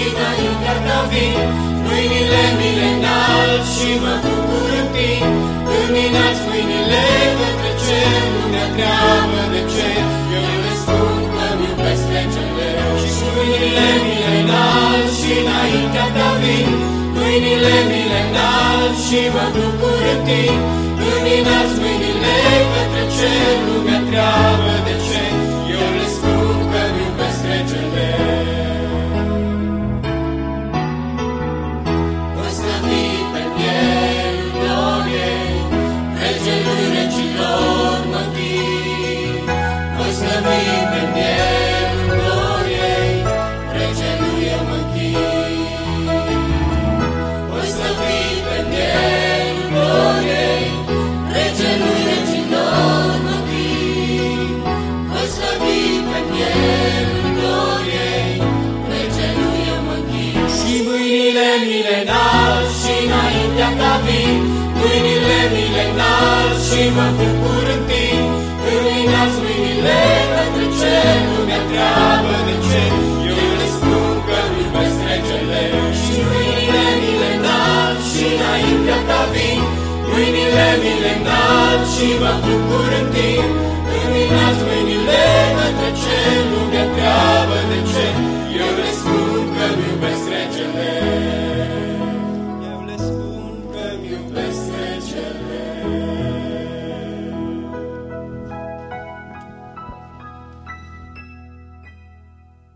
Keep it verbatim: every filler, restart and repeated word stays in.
înaintea ta vin, mâinile mile înalt și mă bucur în timp. Îmi înalți mâinile către cer, lumea întreabă de ce. Eu le spun că-mi iubesc regele. Și mâinile mile înalt și înaintea ta vin, mâinile mile înalt și mă bucur în timp. Îmi înalți mâinile către cer, lumea întreabă de ce. Eu le spun că-mi iubesc regele. Voi slăvi pe mielul gloriei, regelui regilor mă închin. Voi slăvi pe mielul gloriei, regelui eu mă închin. Voi slăvi pe mielul gloriei, regelui regilor mă închin. Voi slăvi pe mielul gloriei, regelui eu mă închin. Și mâinile mile înalt și înaintea ta vin, mâinile mile înalt și mă bucur în timp. Îmi înalți mâinile către cer, lumea întreabă de ce. Eu le spun că-mi iubesc regele. Și mâinile mile înalt și înaintea ta vin, mâinile mile înalt și mă bucur în timp.